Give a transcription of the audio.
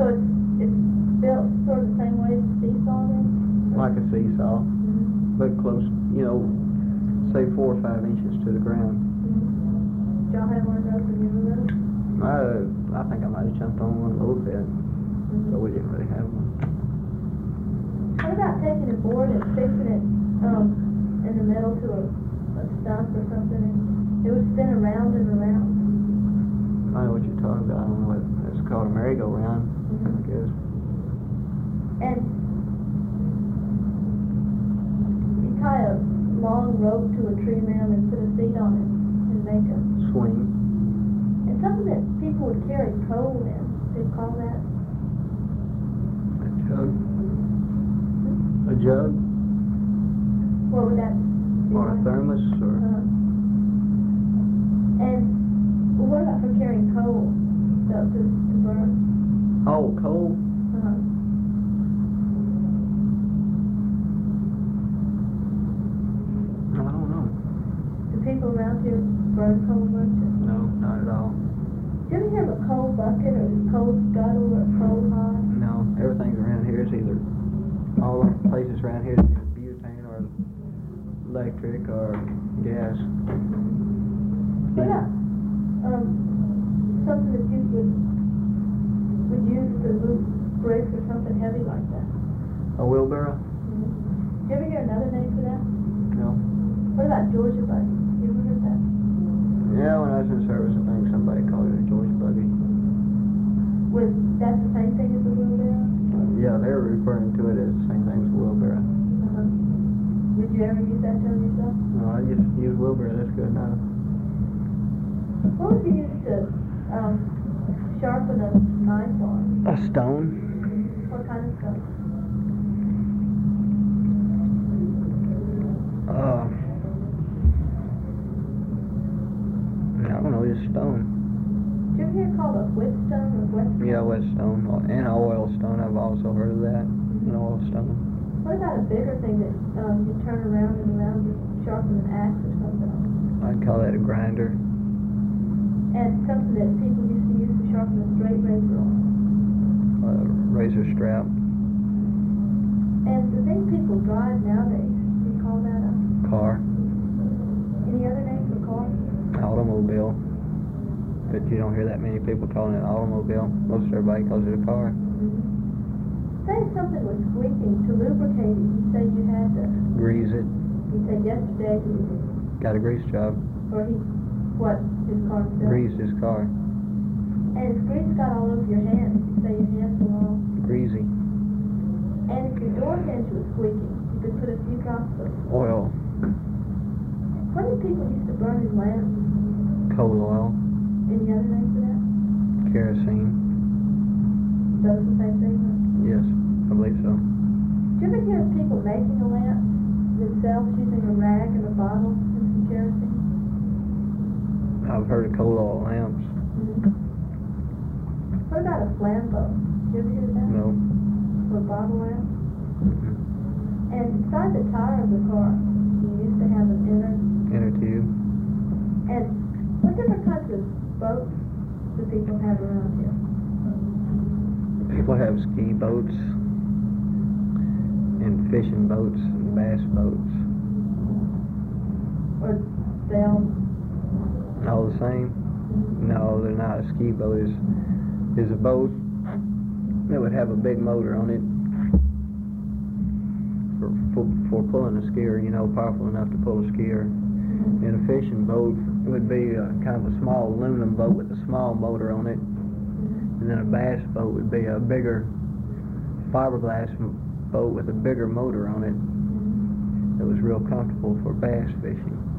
So it's built sort of the same way as a seesaw then? Like a seesaw, but close, say 4 or 5 inches to the ground. Did y'all have one of those when you were little? I think I might have jumped on one a little bit, but we didn't really have one. What about taking a board and fixing it in the middle to a stump or something, and it would spin around and around? I know what you're talking about. I don't know what it's called, a merry-go-round, I guess. And you tie a long rope to a tree limb and put a seat on it and make a swing. And something that people would carry coal in, they'd call that? A jug. A jug? What would that be? Or a thermos, or... And what about for carrying coal to burn? Oh, coal? I don't know. Do people around here burn coal much? No, not at all. Do you ever have a coal bucket or a coal scuttle or a coal pot? No, everything around here is either, all the places around here is either butane or electric or gas. What about something that you would use to move bricks or something heavy like that? A wheelbarrow? Did you ever hear another name for that? No. What about Georgia buggy? You ever heard that? Yeah, when I was in service, I think somebody called it a Georgia buggy. Was that the same thing as a wheelbarrow? Yeah, they were referring to it as the same thing as a wheelbarrow. Would you ever use that term yourself? No, I just use wheelbarrow, that's good enough. What would you use to sharpen a knife on? A stone. What kind of stone? I don't know, just stone. Did you ever hear it called a whetstone or whetstone? Yeah, whetstone, and oil stone, I've also heard of that, an oil stone. What about a bigger thing that you turn around and around to sharpen an axe or something on? I'd call that a grinder. And something that people used to use to sharpen a straight razor on? Razor strap. And the thing people drive nowadays, do you call that a Car. Any other name for car? Automobile. But you don't hear that many people calling it an automobile. Most everybody calls it a car. Say something was squeaking, to lubricate it, you say you had to Grease it. You say yesterday he Got a grease job. or he what his car himself? Greased his car. And his grease got all over your hands. You say your hands were all Greasy. and if your door hinge was squeaking, you could put a few drops of Oil. what did people used to burn in lamps? Coal oil. Any other name for that? Kerosene. Those the same thing? Yes, I believe so. Do you ever hear of people making a lamp themselves using a rag and a bottle and some kerosene? I've heard of coal oil lamps. What about a flambeau? Did you ever hear of that? No. For a bottle lamp? And inside the tire of the car, you used to have an Inner tube. And what different kinds of boats do people have around here? People have ski boats and fishing boats and bass boats. Or they All the same? No, they're not. A ski boat is a boat that would have a big motor on it for pulling a skier, powerful enough to pull a skier. And a fishing boat would be kind of a small aluminum boat with a small motor on it. And then a bass boat would be a bigger fiberglass boat with a bigger motor on it that was real comfortable for bass fishing.